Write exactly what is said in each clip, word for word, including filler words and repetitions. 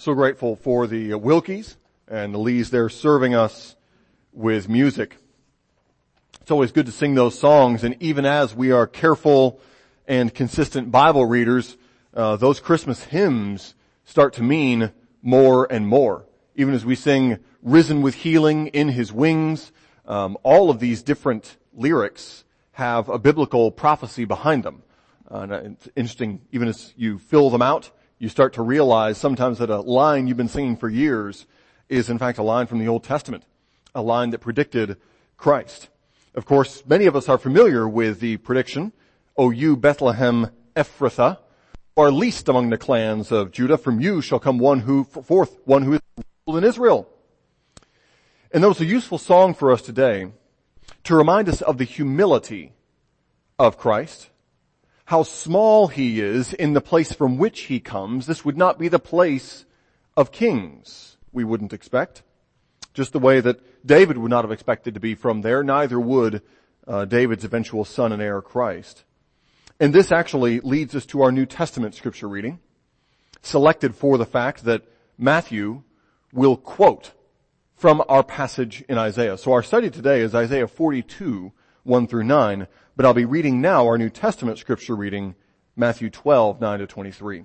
So grateful for the Wilkies and the Lees there serving us with music. It's always good to sing those songs, and even as we are careful and consistent Bible readers, uh, those Christmas hymns start to mean more and more. Even as we sing, "Risen with healing in his wings," um, all of these different lyrics have a biblical prophecy behind them. Uh, and it's interesting, even as you fill them out, you start to realize sometimes that a line you've been singing for years is in fact a line from the Old Testament, a line that predicted Christ. Of course, many of us are familiar with the prediction, "O you Bethlehem Ephrathah, are least among the clans of Judah, from you shall come one who, forth one who is ruled in Israel." And that was a useful song for us today to remind us of the humility of Christ, how small he is in the place from which he comes. This would not be the place of kings, we wouldn't expect. Just the way that David would not have expected to be from there, neither would uh, David's eventual son and heir, Christ. And this actually leads us to our New Testament scripture reading, selected for the fact that Matthew will quote from our passage in Isaiah. So our study today is Isaiah forty-two, one through nine, but I'll be reading now our New Testament scripture reading, Matthew twelve, nine to twenty-three.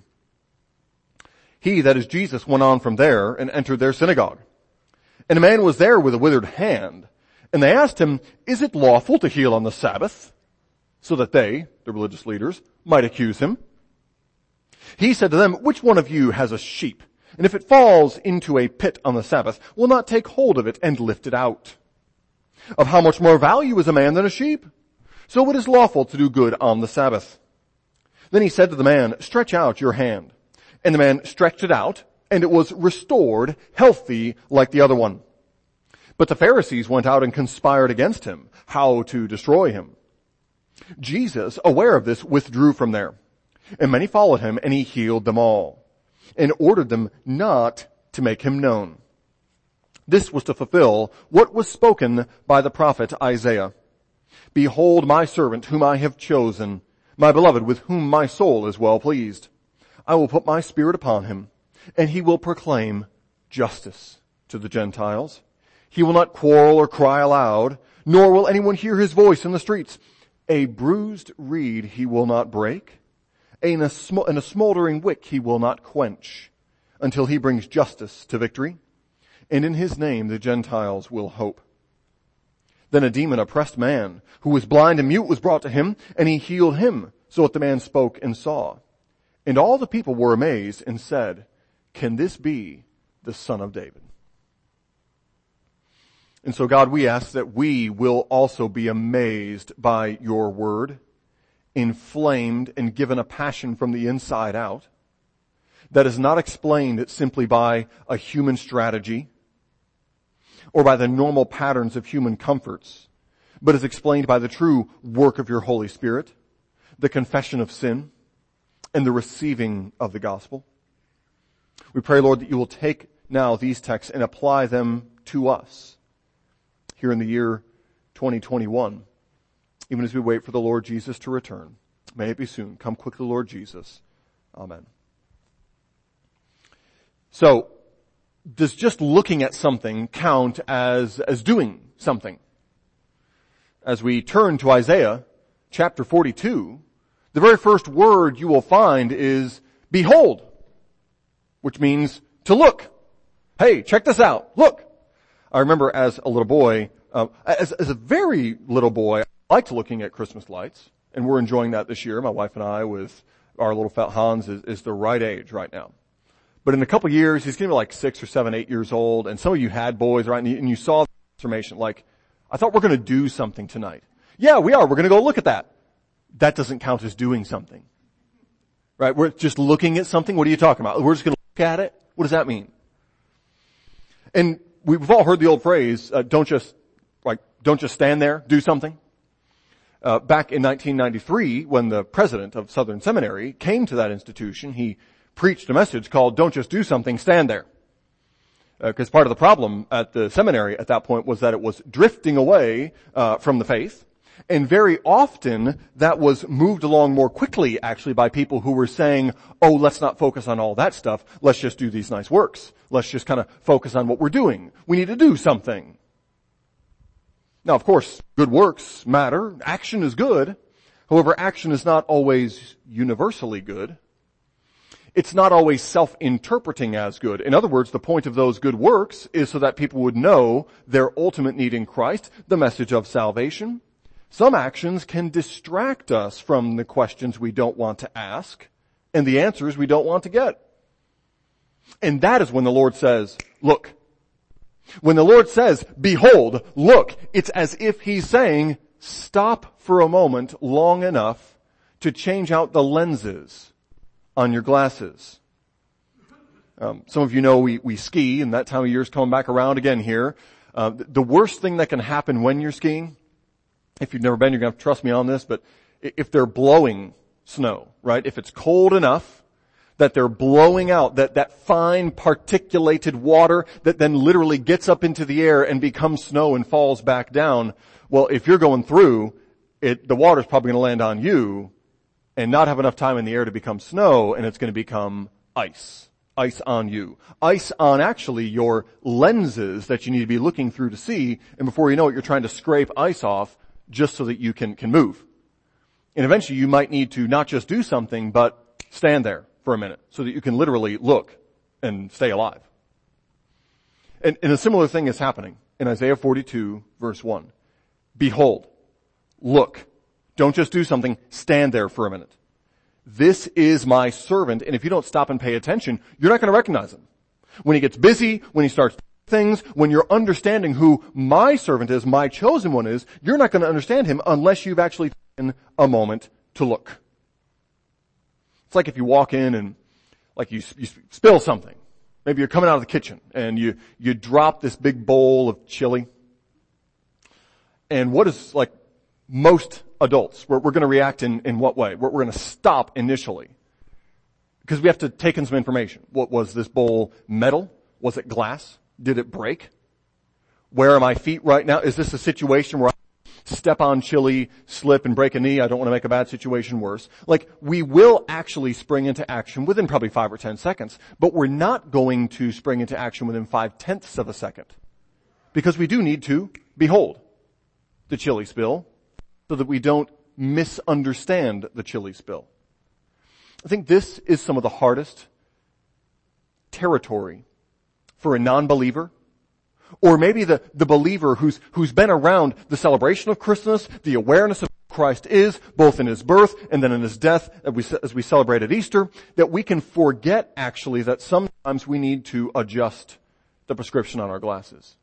"He," that is Jesus, "went on from there and entered their synagogue. And a man was there with a withered hand. And they asked him, 'Is it lawful to heal on the Sabbath?' So that they," the religious leaders, "might accuse him. He said to them, 'Which one of you has a sheep? And if it falls into a pit on the Sabbath, will not take hold of it and lift it out? Of how much more value is a man than a sheep? So it is lawful to do good on the Sabbath.' Then he said to the man, 'Stretch out your hand.' And the man stretched it out, and it was restored, healthy like the other one. But the Pharisees went out and conspired against him, how to destroy him. Jesus, aware of this, withdrew from there. And many followed him, and he healed them all, and ordered them not to make him known. This was to fulfill what was spoken by the prophet Isaiah. 'Behold my servant whom I have chosen, my beloved with whom my soul is well pleased. I will put my spirit upon him, and he will proclaim justice to the Gentiles. He will not quarrel or cry aloud, nor will anyone hear his voice in the streets. A bruised reed he will not break, and a, sm- and a smoldering wick he will not quench, until he brings justice to victory. And in his name the Gentiles will hope.' Then a demon-oppressed man, who was blind and mute, was brought to him, and he healed him, so that the man spoke and saw. And all the people were amazed and said, 'Can this be the Son of David?'" And so, God, we ask that we will also be amazed by your word, inflamed and given a passion from the inside out, that is not explained simply by a human strategy or by the normal patterns of human comforts, but is explained by the true work of your Holy Spirit, the confession of sin, and the receiving of the gospel. We pray, Lord, that you will take now these texts and apply them to us here in the year twenty twenty-one, even as we wait for the Lord Jesus to return. May it be soon. Come quickly, Lord Jesus. Amen. So, does just looking at something count as, as doing something? As we turn to Isaiah chapter forty-two, the very first word you will find is behold, which means to look. Hey, check this out. Look. I remember as a little boy, uh, as, as a very little boy, I liked looking at Christmas lights, and we're enjoying that this year. My wife and I, with our little fat Hans, is, is the right age right now. But in a couple of years, he's going to be like six or seven, eight years old, and some of you had boys, right? And you, and you saw the transformation. Like, I thought we're going to do something tonight. Yeah, we are. We're going to go look at that. That doesn't count as doing something, right? We're just looking at something. What are you talking about? We're just going to look at it. What does that mean? And we've all heard the old phrase, uh, don't just, like, don't just stand there, do something. Uh, back in nineteen ninety-three, when the president of Southern Seminary came to that institution, he preached a message called, "Don't just do something, stand there." Because uh, part of the problem at the seminary at that point was that it was drifting away uh, from the faith. And very often that was moved along more quickly actually by people who were saying, oh, let's not focus on all that stuff. Let's just do these nice works. Let's just kind of focus on what we're doing. We need to do something. Now, of course, good works matter. Action is good. However, action is not always universally good. It's not always self-interpreting as good. In other words, the point of those good works is so that people would know their ultimate need in Christ, the message of salvation. Some actions can distract us from the questions we don't want to ask and the answers we don't want to get. And that is when the Lord says, look. When the Lord says, behold, look, it's as if He's saying, stop for a moment long enough to change out the lenses on your glasses. Um, some of you know we, we ski, and that time of year is coming back around again here. Uh, the worst thing that can happen when you're skiing, if you've never been, you're going to have to trust me on this, but if they're blowing snow, right? If it's cold enough that they're blowing out that, that fine particulated water that then literally gets up into the air and becomes snow and falls back down, well, if you're going through, it, the water's probably going to land on you and not have enough time in the air to become snow, and it's going to become ice. Ice on you. Ice on actually your lenses that you need to be looking through to see, and before you know it, you're trying to scrape ice off just so that you can, can move. And eventually you might need to not just do something, but stand there for a minute so that you can literally look and stay alive. And, and a similar thing is happening in Isaiah forty-two verse one. Behold, look. Don't just do something, stand there for a minute. This is my servant, and if you don't stop and pay attention, you're not going to recognize him. When he gets busy, when he starts things, when you're understanding who my servant is, my chosen one is, you're not going to understand him unless you've actually taken a moment to look. It's like if you walk in and like you, you spill something. Maybe you're coming out of the kitchen and you, you drop this big bowl of chili. And what is like most adults, we're, we're going to react in, in what way? We're, we're going to stop initially because we have to take in some information. What was this bowl? Metal? Was it glass? Did it break? Where are my feet right now? Is this a situation where I step on chili, slip and break a knee? I don't want to make a bad situation worse. Like, we will actually spring into action within probably five or ten seconds, but we're not going to spring into action within five tenths of a second because we do need to behold the chili spill, so that we don't misunderstand the chili spill. I think this is some of the hardest territory for a non-believer, or maybe the, the believer who's, who's been around the celebration of Christmas, the awareness of who Christ is, both in His birth and then in His death, as we, as we celebrate at Easter, that we can forget actually that sometimes we need to adjust the prescription on our glasses.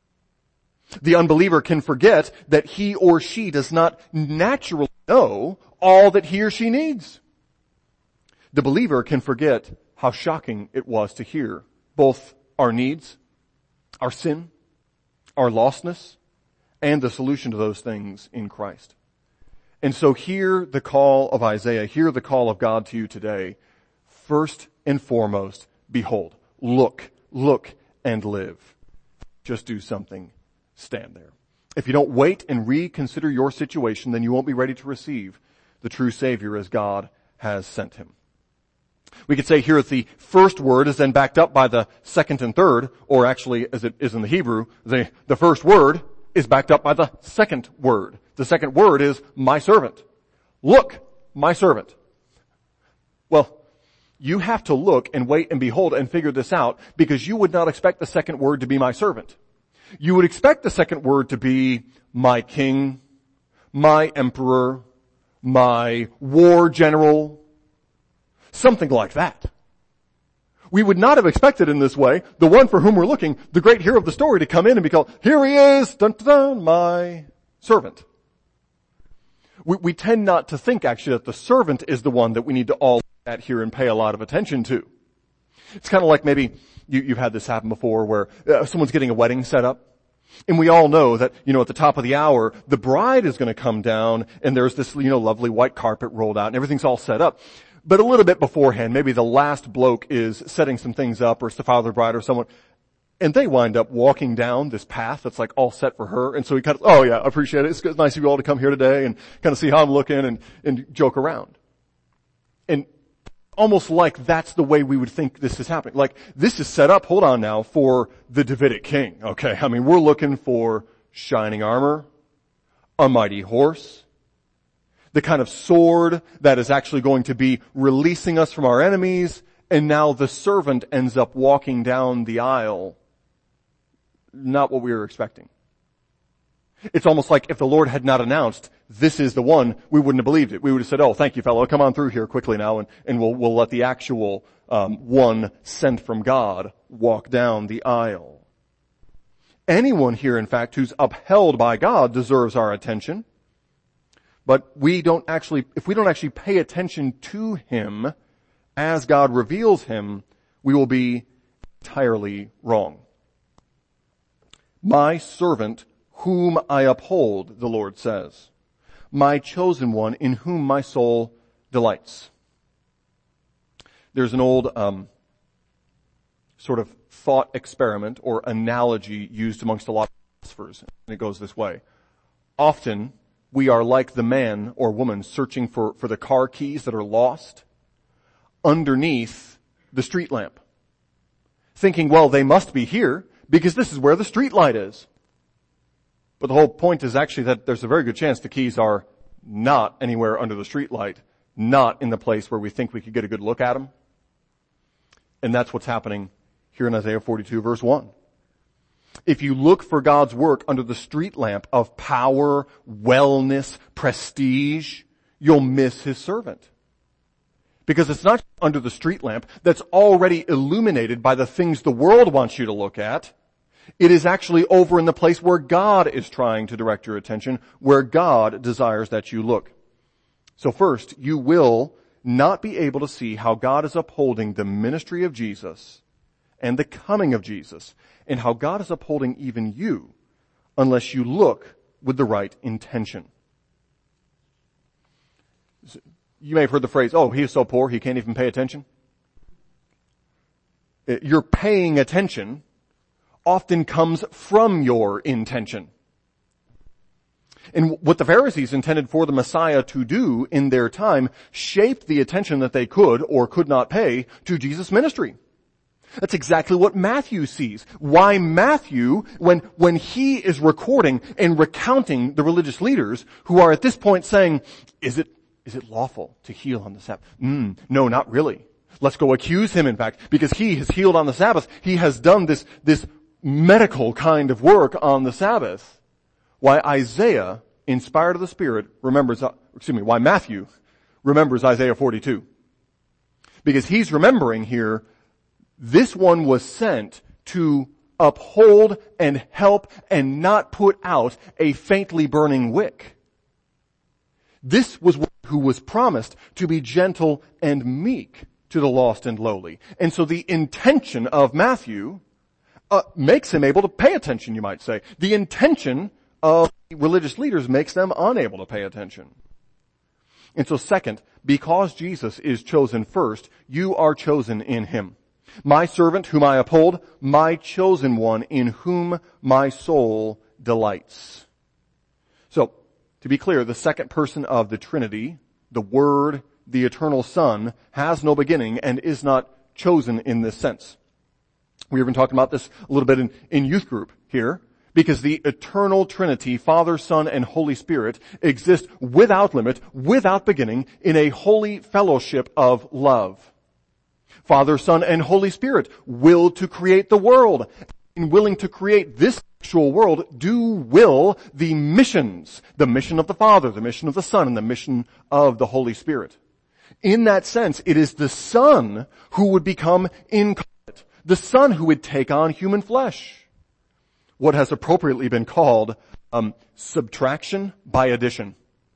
The unbeliever can forget that he or she does not naturally know all that he or she needs. The believer can forget how shocking it was to hear both our needs, our sin, our lostness, and the solution to those things in Christ. And so hear the call of Isaiah, hear the call of God to you today. First and foremost, behold, look, look and live. Just do something. Stand there. If you don't wait and reconsider your situation, then you won't be ready to receive the true Savior as God has sent Him. We could say here that the first word is then backed up by the second and third, or actually as it is in the Hebrew, the, the first word is backed up by the second word. The second word is my servant. Look, my servant. Well, you have to look and wait and behold and figure this out because you would not expect the second word to be my servant. You would expect the second word to be my king, my emperor, my war general, something like that. We would not have expected in this way the one for whom we're looking, the great hero of the story, to come in and be called, here he is, dun, dun, dun, my servant. We, we tend not to think actually that the servant is the one that we need to all look at here and pay a lot of attention to. It's kind of like maybe you, you've had this happen before where uh, someone's getting a wedding set up. And we all know that, you know, at the top of the hour, the bride is going to come down and there's this, you know, lovely white carpet rolled out and everything's all set up. But a little bit beforehand, maybe the last bloke is setting some things up, or it's the father of the bride or someone. And they wind up walking down this path that's like all set for her. And so he kind of, oh yeah, I appreciate it. It's good- nice of you all to come here today and kind of see how I'm looking and, and joke around. And almost like that's the way we would think this is happening. Like this is set up, hold on now, for the Davidic king. Okay. I mean, we're looking for shining armor, a mighty horse, the kind of sword that is actually going to be releasing us from our enemies. And now the servant ends up walking down the aisle. Not what we were expecting. It's almost like if the Lord had not announced, this is the one, we wouldn't have believed it. We would have said, oh, thank you, fellow. Come on through here quickly now, and, and we'll, we'll let the actual um, one sent from God walk down the aisle. Anyone here, in fact, who's upheld by God deserves our attention. But we don't actually, if we don't actually pay attention to him as God reveals him, we will be entirely wrong. My servant whom I uphold, the Lord says. My chosen one in whom my soul delights. There's an old um, sort of thought experiment or analogy used amongst a lot of philosophers. And it goes this way. Often we are like the man or woman searching for, for the car keys that are lost underneath the street lamp. Thinking, well, they must be here because this is where the street light is. But the whole point is actually that there's a very good chance the keys are not anywhere under the street light, not in the place where we think we could get a good look at them. And that's what's happening here in Isaiah forty-two verse one. If you look for God's work under the street lamp of power, wellness, prestige, you'll miss his servant. Because it's not under the street lamp that's already illuminated by the things the world wants you to look at. It is actually over in the place where God is trying to direct your attention, where God desires that you look. So first, you will not be able to see how God is upholding the ministry of Jesus and the coming of Jesus, and how God is upholding even you, unless you look with the right intention. You may have heard the phrase, oh, he is so poor he can't even pay attention. You're paying attention often comes from your intention. And what the Pharisees intended for the Messiah to do in their time shaped the attention that they could or could not pay to Jesus' ministry. That's exactly what Matthew sees. Why Matthew, when, when he is recording and recounting the religious leaders who are at this point saying, is it, is it lawful to heal on the Sabbath? Mm, no, not really. Let's go accuse him, in fact, because he has healed on the Sabbath. He has done this, this medical kind of work on the Sabbath. Why Isaiah, inspired of the Spirit, remembers, excuse me, why Matthew remembers Isaiah forty-two. Because he's remembering here, this one was sent to uphold and help and not put out a faintly burning wick. This was one who was promised to be gentle and meek to the lost and lowly. And so the intention of Matthew uh, makes him able to pay attention, you might say. The intention of religious leaders makes them unable to pay attention. And so second, because Jesus is chosen first, you are chosen in him. My servant whom I uphold, my chosen one in whom my soul delights. So, to be clear, the second person of the Trinity, the Word, the eternal Son, has no beginning and is not chosen in this sense. We've been talking about this a little bit in, in youth group here, because the eternal Trinity, Father, Son, and Holy Spirit, exist without limit, without beginning, in a holy fellowship of love. Father, Son, and Holy Spirit will to create the world. In willing to create this actual world, do will the missions, the mission of the Father, the mission of the Son, and the mission of the Holy Spirit. In that sense, it is the Son who would become incarnate, the Son who would take on human flesh. What has appropriately been called um, subtraction by addition.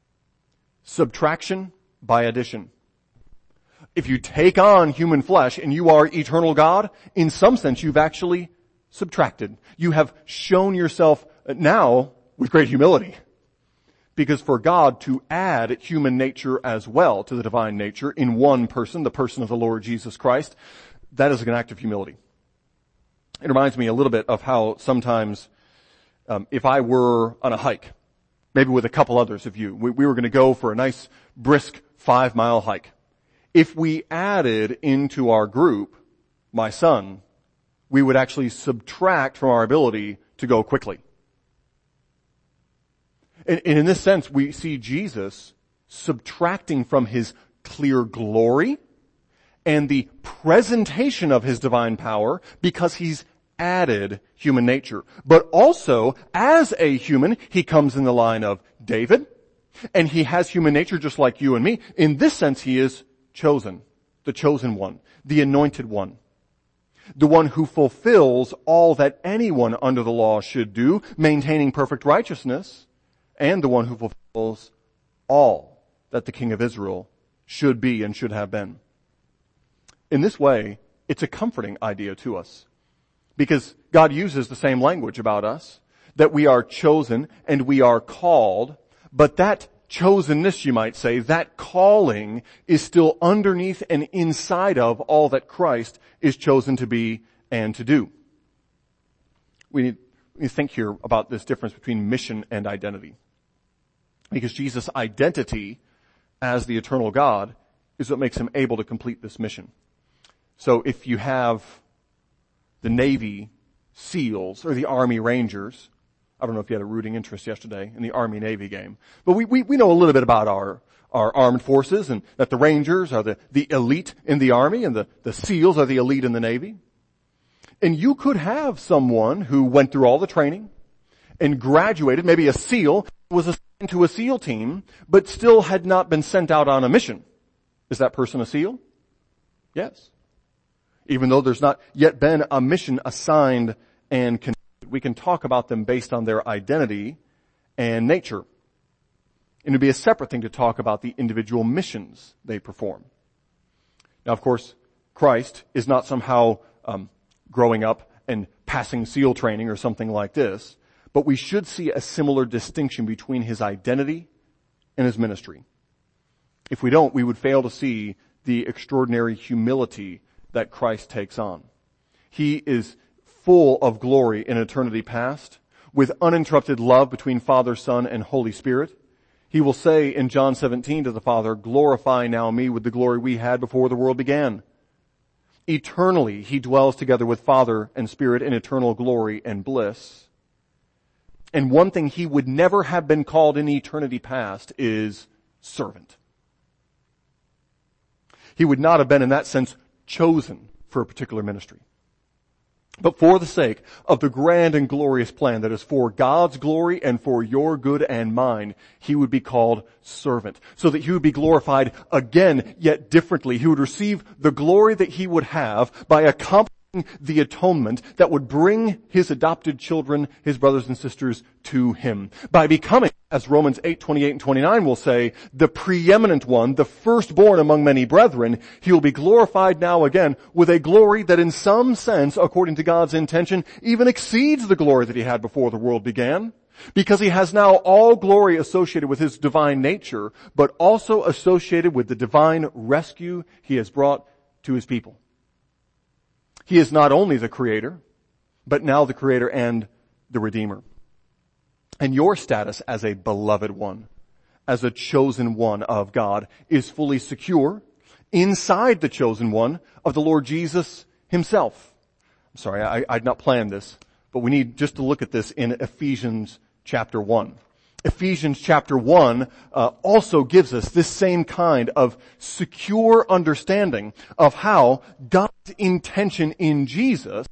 Subtraction by addition. If you take on human flesh and you are eternal God, in some sense you've actually subtracted. You have shown yourself now with great humility. Because for God to add human nature as well to the divine nature in one person, the person of the Lord Jesus Christ, that is an act of humility. It reminds me a little bit of how sometimes, um, if I were on a hike, maybe with a couple others of you, we, we were going to go for a nice brisk five mile hike. If we added into our group my son, we would actually subtract from our ability to go quickly. And, and in this sense, we see Jesus subtracting from his clear glory and the presentation of his divine power because he's added human nature. But also, as a human, he comes in the line of David, and he has human nature just like you and me. In this sense, he is chosen, the chosen one, the anointed one, the one who fulfills all that anyone under the law should do, maintaining perfect righteousness, and the one who fulfills all that the King of Israel should be and should have been. In this way, it's a comforting idea to us, because God uses the same language about us, that we are chosen and we are called, but that chosenness, you might say, that calling is still underneath and inside of all that Christ is chosen to be and to do. We need, we need to think here about this difference between mission and identity. Because Jesus' identity as the eternal God is what makes him able to complete this mission. So if you have the Navy SEALs or the Army Rangers, I don't know if you had a rooting interest yesterday in the Army-Navy game, but we, we, we know a little bit about our, our armed forces, and that the Rangers are the, the elite in the Army and the, the SEALs are the elite in the Navy. And you could have someone who went through all the training and graduated, maybe a SEAL, was assigned to a SEAL team, but still had not been sent out on a mission. Is that person a SEAL? Yes. Even though there's not yet been a mission assigned and connected, we can talk about them based on their identity and nature. And it would be a separate thing to talk about the individual missions they perform. Now, of course, Christ is not somehow um, growing up and passing SEAL training or something like this, but we should see a similar distinction between his identity and his ministry. If we don't, we would fail to see the extraordinary humility that Christ takes on. He is full of glory in eternity past, with uninterrupted love between Father, Son, and Holy Spirit. He will say in John seventeen to the Father, "Glorify now me with the glory we had before the world began." Eternally, he dwells together with Father and Spirit in eternal glory and bliss. And one thing he would never have been called in eternity past is servant. He would not have been, in that sense, chosen for a particular ministry. But for the sake of the grand and glorious plan that is for God's glory and for your good and mine, he would be called servant, so that he would be glorified again, yet differently. He would receive the glory that he would have by accomplishing the atonement that would bring his adopted children, his brothers and sisters, to him. By becoming, as Romans eight, twenty-eight and twenty-nine will say, the preeminent one, the firstborn among many brethren, he will be glorified now again with a glory that in some sense, according to God's intention, even exceeds the glory that he had before the world began. Because he has now all glory associated with his divine nature, but also associated with the divine rescue he has brought to his people. He is not only the Creator, but now the Creator and the Redeemer. And your status as a beloved one, as a chosen one of God, is fully secure inside the chosen one of the Lord Jesus himself. I'm sorry, I, I'd not planned this, but we need just to look at this in Ephesians chapter one. Ephesians chapter one uh, also gives us this same kind of secure understanding of how God's intention in Jesus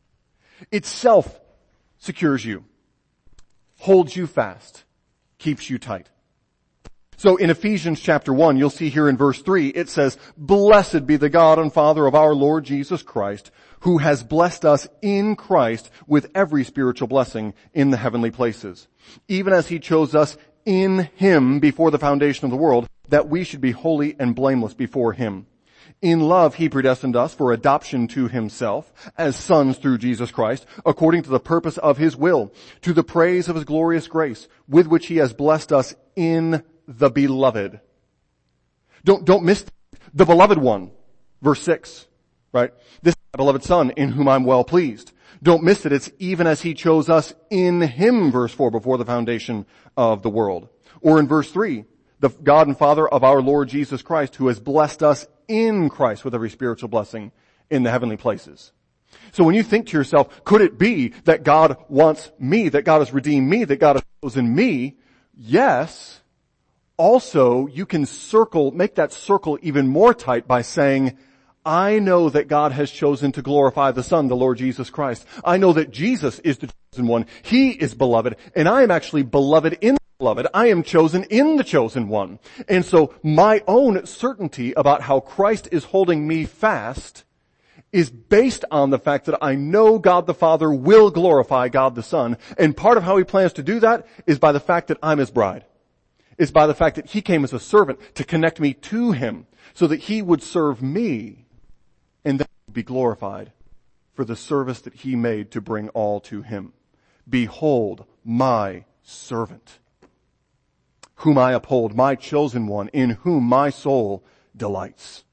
itself secures you, holds you fast, keeps you tight. So in Ephesians chapter one, you'll see here in verse three, it says, "Blessed be the God and Father of our Lord Jesus Christ, who has blessed us in Christ with every spiritual blessing in the heavenly places, even as he chose us in him before the foundation of the world, that we should be holy and blameless before him. In love he predestined us for adoption to himself as sons through Jesus Christ, according to the purpose of his will, to the praise of his glorious grace, with which he has blessed us in the beloved." Don't, don't miss the beloved one. Verse six, right? "This is my beloved Son, in whom I'm well pleased. Don't miss it. It's even as he chose us in him, verse four, before the foundation of the world. Or in verse three, the God and Father of our Lord Jesus Christ, who has blessed us in Christ with every spiritual blessing in the heavenly places. So when you think to yourself, could it be that God wants me, that God has redeemed me, that God has chosen me? Yes. Also, you can circle, make that circle even more tight by saying, I know that God has chosen to glorify the Son, the Lord Jesus Christ. I know that Jesus is the chosen one. He is beloved, and I am actually beloved in the beloved. I am chosen in the chosen one. And so my own certainty about how Christ is holding me fast is based on the fact that I know God the Father will glorify God the Son. And part of how he plans to do that is by the fact that I'm his bride. It's by the fact that he came as a servant to connect me to him so that he would serve me and then be glorified for the service that he made to bring all to him. Behold my servant, whom I uphold, my chosen one, in whom my soul delights.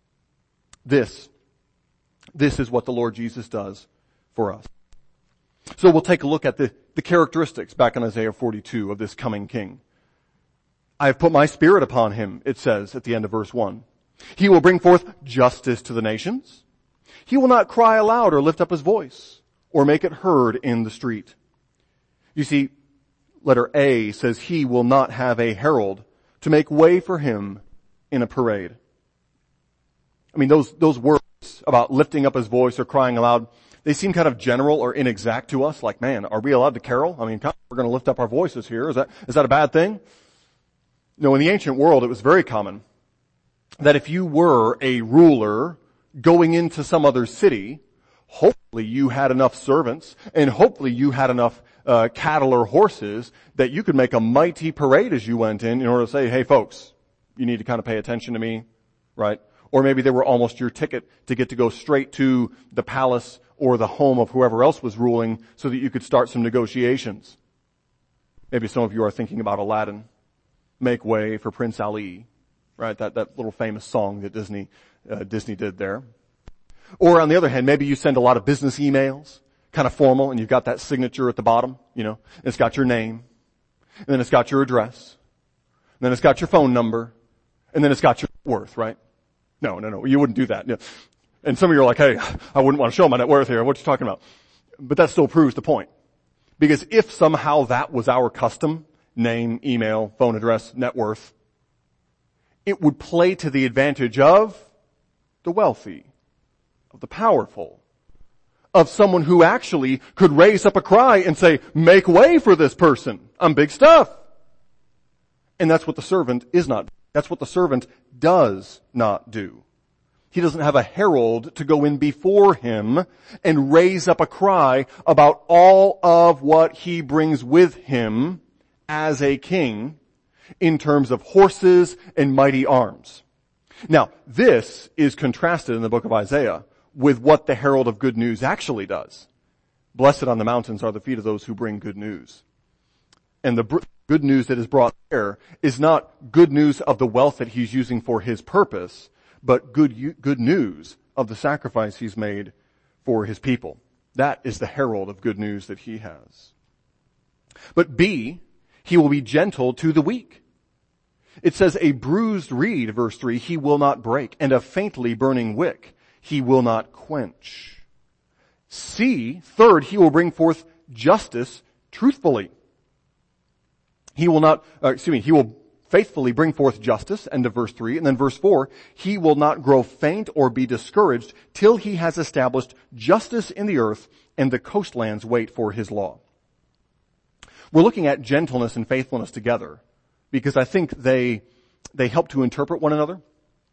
This, this is what the Lord Jesus does for us. So we'll take a look at the, the characteristics back in Isaiah forty-two of this coming king. I have put my spirit upon him, it says at the end of verse one. He will bring forth justice to the nations. He will not cry aloud or lift up his voice or make it heard in the street. You see, letter A says he will not have a herald to make way for him in a parade. I mean, those, those words about lifting up his voice or crying aloud, they seem kind of general or inexact to us. Like, man, are we allowed to carol? I mean, we're going to lift up our voices here. Is that, is that a bad thing? No, in the ancient world, it was very common that if you were a ruler going into some other city, hopefully you had enough servants and hopefully you had enough uh, cattle or horses that you could make a mighty parade as you went in in order to say, hey folks, you need to kind of pay attention to me, right? Or maybe they were almost your ticket to get to go straight to the palace or the home of whoever else was ruling so that you could start some negotiations. Maybe some of you are thinking about Aladdin. Make way for Prince Ali, right? That, that little famous song that Disney, uh, Disney did there. Or on the other hand, maybe you send a lot of business emails, kind of formal, and you've got that signature at the bottom, you know, and it's got your name, and then it's got your address, and then it's got your phone number, and then it's got your net worth, right? No, no, no, you wouldn't do that. And some of you are like, hey, I wouldn't want to show my net worth here. What are you talking about? But that still proves the point. Because if somehow that was our custom, name, email, phone address, net worth, it would play to the advantage of the wealthy, of the powerful, of someone who actually could raise up a cry and say, make way for this person. I'm big stuff. And that's what the servant is not. That's what the servant does not do. He doesn't have a herald to go in before him and raise up a cry about all of what he brings with him as a king in terms of horses and mighty arms. Now, this is contrasted in the book of Isaiah with what the herald of good news actually does. Blessed on the mountains are the feet of those who bring good news. And the br- good news that is brought there is not good news of the wealth that he's using for his purpose, but good, good news of the sacrifice he's made for his people. That is the herald of good news that he has. But B, he will be gentle to the weak. It says a bruised reed, verse three, he will not break, and a faintly burning wick he will not quench. C, third, he will bring forth justice truthfully. He will not, uh, excuse me, he will faithfully bring forth justice, end of verse three, and then verse four, he will not grow faint or be discouraged till he has established justice in the earth and the coastlands wait for his law. We're looking at gentleness and faithfulness together because I think they, they help to interpret one another.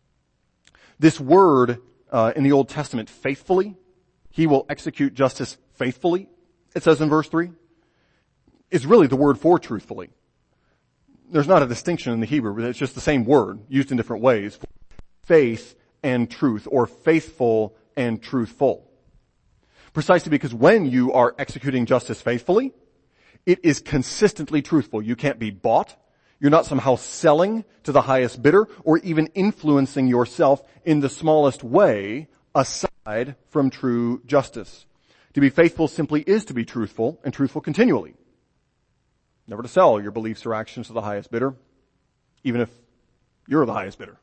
This word, uh, in the Old Testament, faithfully, he will execute justice faithfully, it says in verse three, is really the word for truthfully. There's not a distinction in the Hebrew, but it's just the same word used in different ways. Faith and truth, or faithful and truthful. Precisely because when you are executing justice faithfully, it is consistently truthful. You can't be bought. You're not somehow selling to the highest bidder or even influencing yourself in the smallest way aside from true justice. To be faithful simply is to be truthful, and truthful continually. Never to sell your beliefs or actions to the highest bidder, even if you're the highest bidder.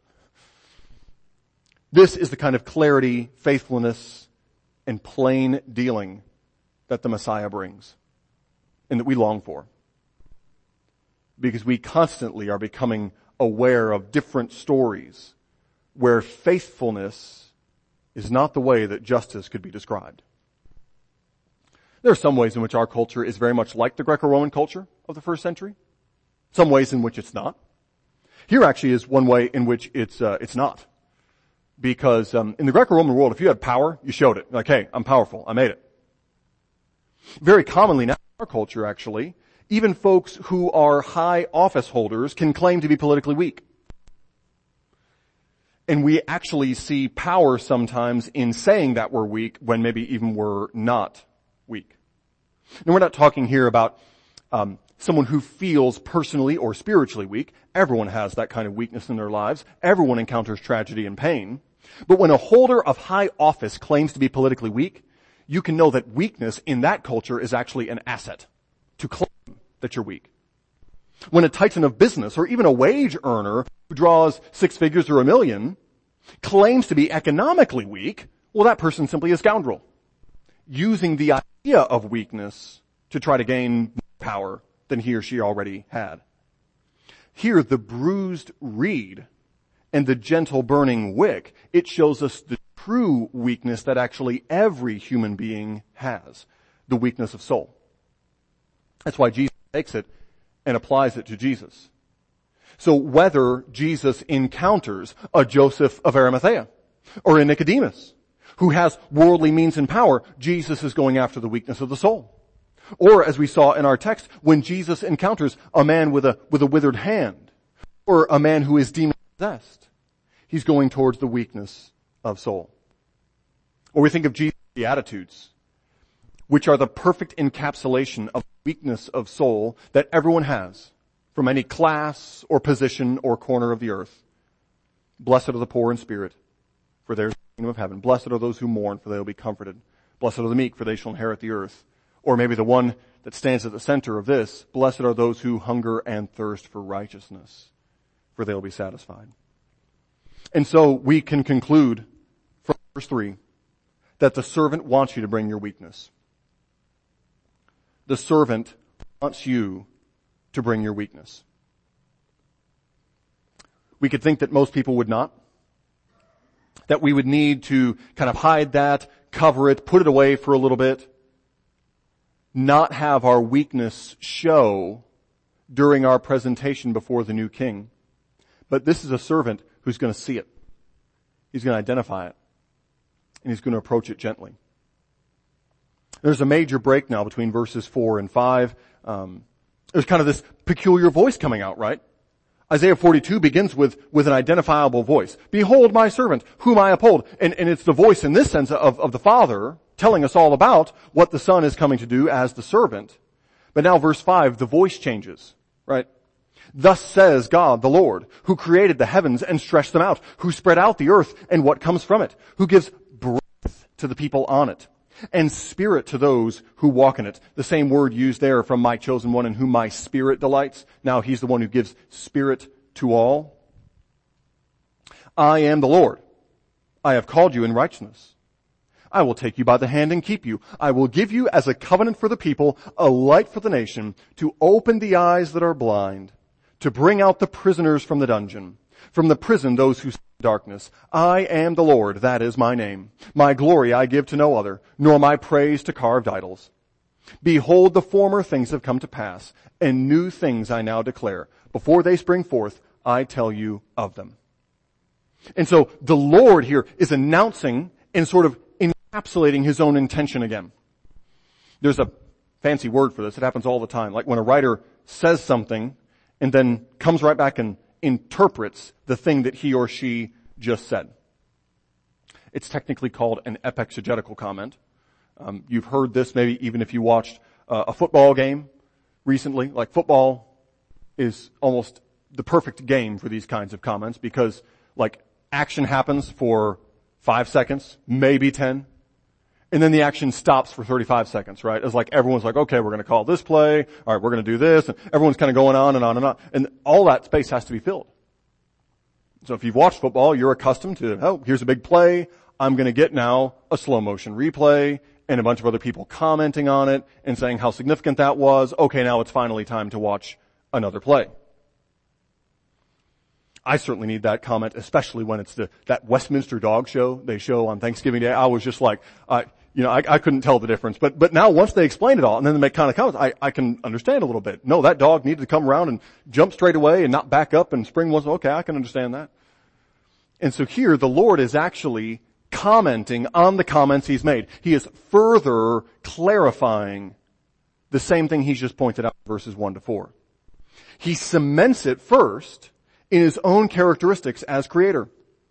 This is the kind of clarity, faithfulness, and plain dealing that the Messiah brings, and that we long for. Because we constantly are becoming aware of different stories where faithfulness is not the way that justice could be described. There are some ways in which our culture is very much like the Greco-Roman culture of the first century. Some ways in which it's not. Here actually is one way in which it's uh, it's not. Because um, in the Greco-Roman world, if you had power, you showed it. Like, hey, I'm powerful. I made it. Very commonly now in our culture, actually, even folks who are high office holders can claim to be politically weak. And we actually see power sometimes in saying that we're weak when maybe even we're not weak. And we're not talking here about um, someone who feels personally or spiritually weak. Everyone has that kind of weakness in their lives. Everyone encounters tragedy and pain. But when a holder of high office claims to be politically weak, you can know that weakness in that culture is actually an asset to claim that you're weak. When a titan of business or even a wage earner who draws six figures or a million claims to be economically weak, well, that person's simply a scoundrel, using the idea of weakness to try to gain more power than he or she already had. Here, the bruised reed and the gentle burning wick, it shows us the true weakness that actually every human being has, the weakness of soul. That's why Jesus takes it and applies it to Jesus. So whether Jesus encounters a Joseph of Arimathea or a Nicodemus who has worldly means and power, Jesus is going after the weakness of the soul. Or as we saw in our text, when Jesus encounters a man with a, with a withered hand or a man who is demon-possessed, he's going towards the weakness of soul. Or we think of Jesus' Beatitudes, which are the perfect encapsulation of the weakness of soul that everyone has from any class or position or corner of the earth. Blessed are the poor in spirit, for theirs is the kingdom of heaven. Blessed are those who mourn, for they will be comforted. Blessed are the meek, for they shall inherit the earth. Or maybe the one that stands at the center of this, blessed are those who hunger and thirst for righteousness, for they will be satisfied. And so we can conclude from verse three that the servant wants you to bring your weakness. The servant wants you to bring your weakness. We could think that most people would not. That we would need to kind of hide that, cover it, put it away for a little bit. Not have our weakness show during our presentation before the new king. But this is a servant who's going to see it. He's going to identify it. And he's going to approach it gently. There's a major break now between verses four and five. Um, there's kind of this peculiar voice coming out, right? Isaiah forty-two begins with, with an identifiable voice. Behold my servant, whom I uphold. And, and it's the voice in this sense of, of the Father telling us all about what the Son is coming to do as the servant. But now verse five, the voice changes, right? Thus says God, the Lord, who created the heavens and stretched them out, who spread out the earth and what comes from it, who gives breath to the people on it, and spirit to those who walk in it. The same word used there from my chosen one in whom my spirit delights. Now he's the one who gives spirit to all. I am the Lord. I have called you in righteousness. I will take you by the hand and keep you. I will give you as a covenant for the people, a light for the nation, to open the eyes that are blind, to bring out the prisoners from the dungeon, from the prison those who darkness. I am the Lord, that is my name. My glory I give to no other, nor my praise to carved idols. Behold, the former things have come to pass, and new things I now declare. Before they spring forth, I tell you of them. And so the Lord here is announcing and sort of encapsulating his own intention again. There's a fancy word for this. It happens all the time. Like when a writer says something and then comes right back and interprets the thing that he or she just said. It's technically called an epexegetical comment. Um, you've heard this maybe even if you watched uh, a football game recently. Like football is almost the perfect game for these kinds of comments because like action happens for five seconds, maybe ten, And then the action stops for thirty-five seconds, right? It's like everyone's like, okay, we're going to call this play. All right, we're going to do this. And everyone's kind of going on and on and on. And all that space has to be filled. So if you've watched football, you're accustomed to, oh, here's a big play. I'm going to get now a slow motion replay and a bunch of other people commenting on it and saying how significant that was. Okay, now it's finally time to watch another play. I certainly need that comment, especially when it's the, that Westminster dog show they show on Thanksgiving Day. I was just like, uh, you know, I, I couldn't tell the difference. But, but now once they explain it all and then they make kind of comments, I, I can understand a little bit. No, that dog needed to come around and jump straight away and not back up and spring was, okay, I can understand that. And so here the Lord is actually commenting on the comments he's made. He is further clarifying the same thing he's just pointed out in verses one to four. He cements it first in his own characteristics as creator.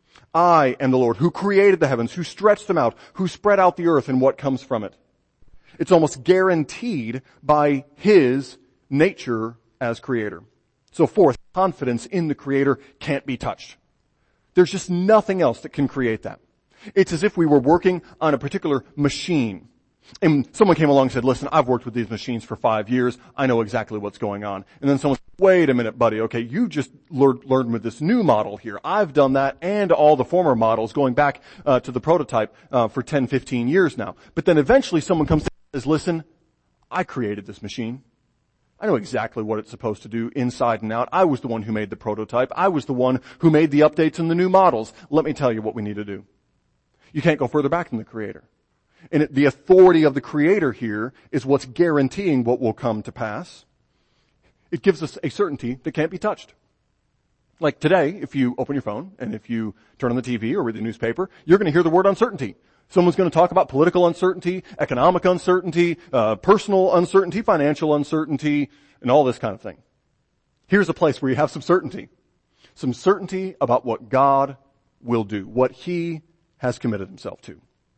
I am the Lord who created the heavens, who stretched them out, who spread out the earth and what comes from it. It's almost guaranteed by his nature as creator. So fourth, confidence in the creator can't be touched. There's just nothing else that can create that. It's as if we were working on a particular machine. And someone came along and said, listen, I've worked with these machines for five years. I know exactly what's going on. And then someone said, wait a minute, buddy. Okay, you just learned, learned with this new model here. I've done that and all the former models going back uh, to the prototype uh, for ten, fifteen years now. But then eventually someone comes and says, listen, I created this machine. I know exactly what it's supposed to do inside and out. I was the one who made the prototype. I was the one who made the updates and the new models. Let me tell you what we need to do. You can't go further back than the creator. And it, the authority of the creator here is what's guaranteeing what will come to pass. It gives us a certainty that can't be touched. Like today, if you open your phone and if you turn on the T V or read the newspaper, you're going to hear the word uncertainty. Someone's going to talk about political uncertainty, economic uncertainty, uh, personal uncertainty, financial uncertainty, and all this kind of thing. Here's a place where you have some certainty. Some certainty about what God will do, what he has committed himself to.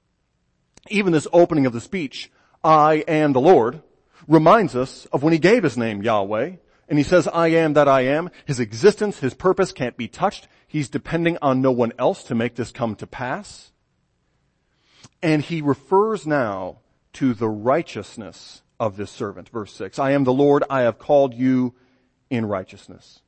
Even this opening of the speech, I am the Lord, reminds us of when he gave his name Yahweh, and he says, I am that I am. His existence, his purpose can't be touched. He's depending on no one else to make this come to pass. And he refers now to the righteousness of this servant. Verse six, I am the Lord, I have called you in righteousness.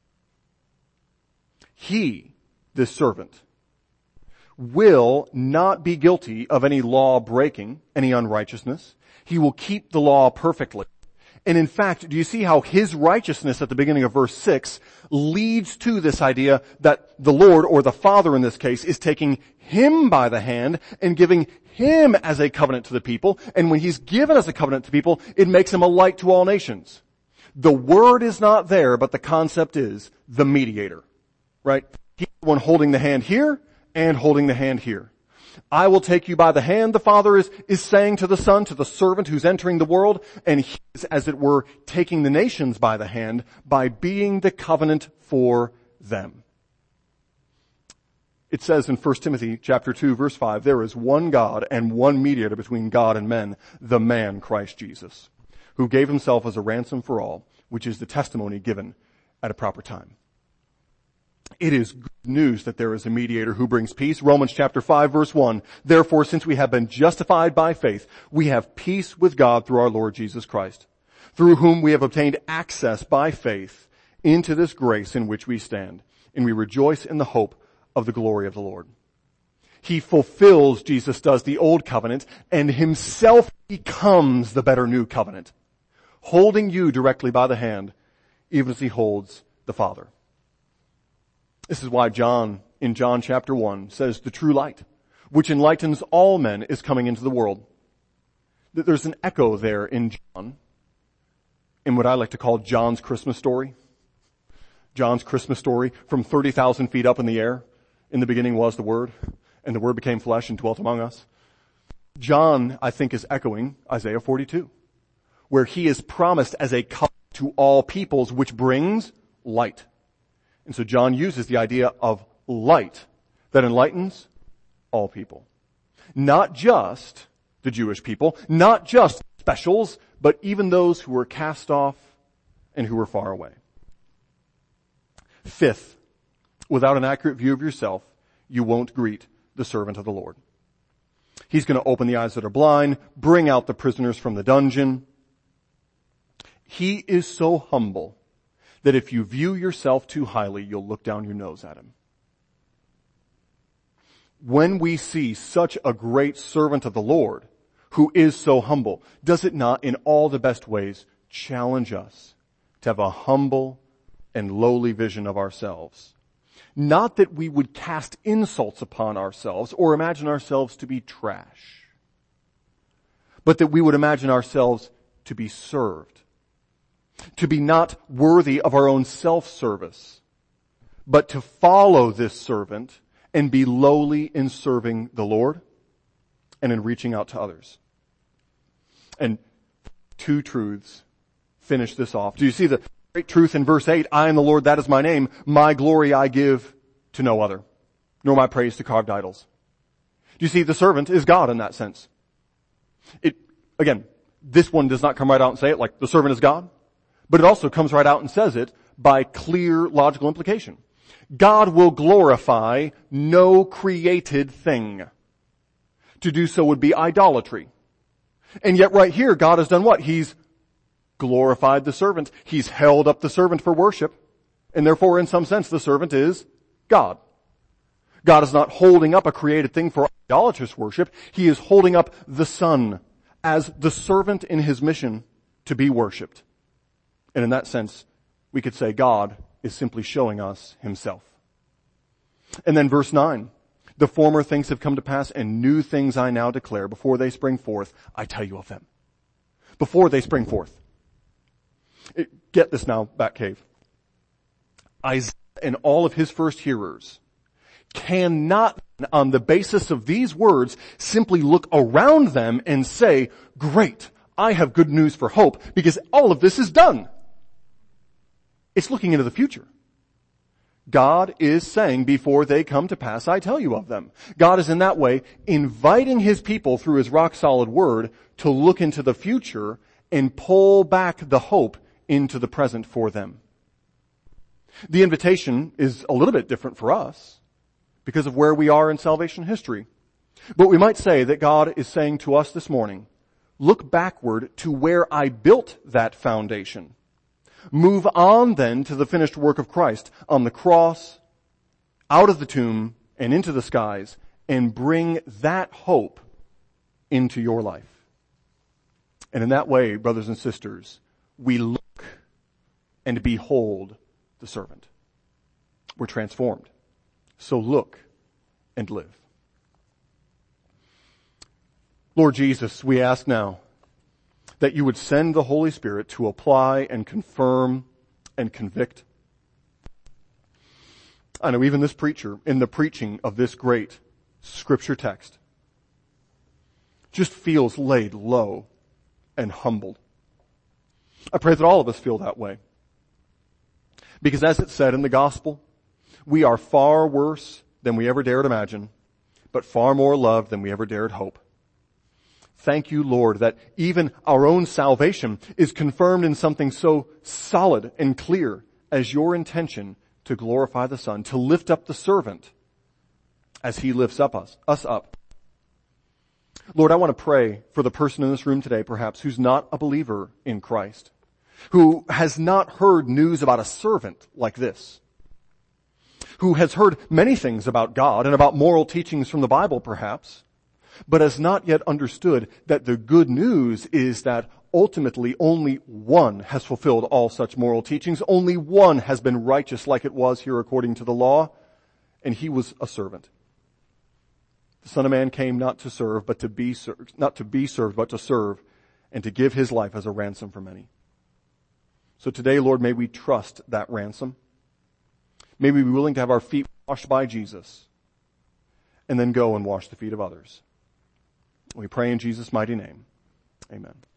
He, this servant, will not be guilty of any law breaking, any unrighteousness. He will keep the law perfectly. And in fact, do you see how his righteousness at the beginning of verse six leads to this idea that the Lord, or the Father in this case, is taking him by the hand and giving him as a covenant to the people. And when he's given as a covenant to people, it makes him a light to all nations. The word is not there, but the concept is the mediator, right? He's the one holding the hand here and holding the hand here. I will take you by the hand, the Father is, is saying to the Son, to the servant who's entering the world, and he is, as it were, taking the nations by the hand by being the covenant for them. It says in First Timothy chapter two, verse five, there is one God and one mediator between God and men, the man Christ Jesus, who gave himself as a ransom for all, which is the testimony given at a proper time. It is good news that there is a mediator who brings peace. Romans chapter five verse one. Therefore, since we have been justified by faith, we have peace with God through our Lord Jesus Christ, through whom we have obtained access by faith into this grace in which we stand, and we rejoice in the hope of the glory of the Lord. He fulfills, Jesus does, the old covenant, and himself becomes the better new covenant, holding you directly by the hand, even as he holds the Father. This is why John, in John chapter one, says the true light, which enlightens all men, is coming into the world. There's an echo there in John, in what I like to call John's Christmas story. John's Christmas story from thirty thousand feet up in the air. In the beginning was the Word, and the Word became flesh and dwelt among us. John, I think, is echoing Isaiah forty-two, where he is promised as a covenant to all peoples, which brings light. And so John uses the idea of light that enlightens all people. Not just the Jewish people, not just specials, but even those who were cast off and who were far away. Fifth, without an accurate view of yourself, you won't greet the servant of the Lord. He's going to open the eyes that are blind, bring out the prisoners from the dungeon. He is so humble that if you view yourself too highly, you'll look down your nose at him. When we see such a great servant of the Lord who is so humble, does it not in all the best ways challenge us to have a humble and lowly vision of ourselves? Not that we would cast insults upon ourselves or imagine ourselves to be trash, but that we would imagine ourselves to be served, to be not worthy of our own self-service, but to follow this servant and be lowly in serving the Lord and in reaching out to others. And two truths finish this off. Do you see the great truth in verse eight? I am the Lord, that is my name. My glory I give to no other, nor my praise to carved idols. Do you see the servant is God in that sense? It, again, this one does not come right out and say it like the servant is God, but it also comes right out and says it by clear logical implication. God will glorify no created thing. To do so would be idolatry. And yet right here, God has done what? He's glorified the servant. He's held up the servant for worship. And therefore, in some sense, the servant is God. God is not holding up a created thing for idolatrous worship. He is holding up the Son as the servant in his mission to be worshipped. And in that sense, we could say God is simply showing us himself. And then verse nine. The former things have come to pass, and new things I now declare. Before they spring forth, I tell you of them. Before they spring forth. It, get this now, Batcave. Isaiah and all of his first hearers cannot, on the basis of these words, simply look around them and say, great, I have good news for hope, because all of this is done. It's looking into the future. God is saying, before they come to pass, I tell you of them. God is in that way inviting his people through his rock-solid word to look into the future and pull back the hope into the present for them. The invitation is a little bit different for us because of where we are in salvation history. But we might say that God is saying to us this morning, look backward to where I built that foundation. Move on then to the finished work of Christ on the cross, out of the tomb, and into the skies, and bring that hope into your life. And in that way, brothers and sisters, we look and behold the servant. We're transformed. So look and live. Lord Jesus, we ask now that you would send the Holy Spirit to apply and confirm and convict. I know even this preacher, in the preaching of this great scripture text, just feels laid low and humbled. I pray that all of us feel that way. Because as it said in the gospel, we are far worse than we ever dared imagine, but far more loved than we ever dared hope. Thank you, Lord, that even our own salvation is confirmed in something so solid and clear as your intention to glorify the Son, to lift up the servant as he lifts up us, us up. Lord, I want to pray for the person in this room today, perhaps, who's not a believer in Christ, who has not heard news about a servant like this, who has heard many things about God and about moral teachings from the Bible, perhaps, but has not yet understood that the good news is that ultimately only one has fulfilled all such moral teachings. Only one has been righteous like it was here according to the law, and he was a servant. The Son of Man came not to serve, but to be served, not to be served, but to serve, and to give his life as a ransom for many. So today, Lord, may we trust that ransom. May we be willing to have our feet washed by Jesus, and then go and wash the feet of others. We pray in Jesus' mighty name. Amen.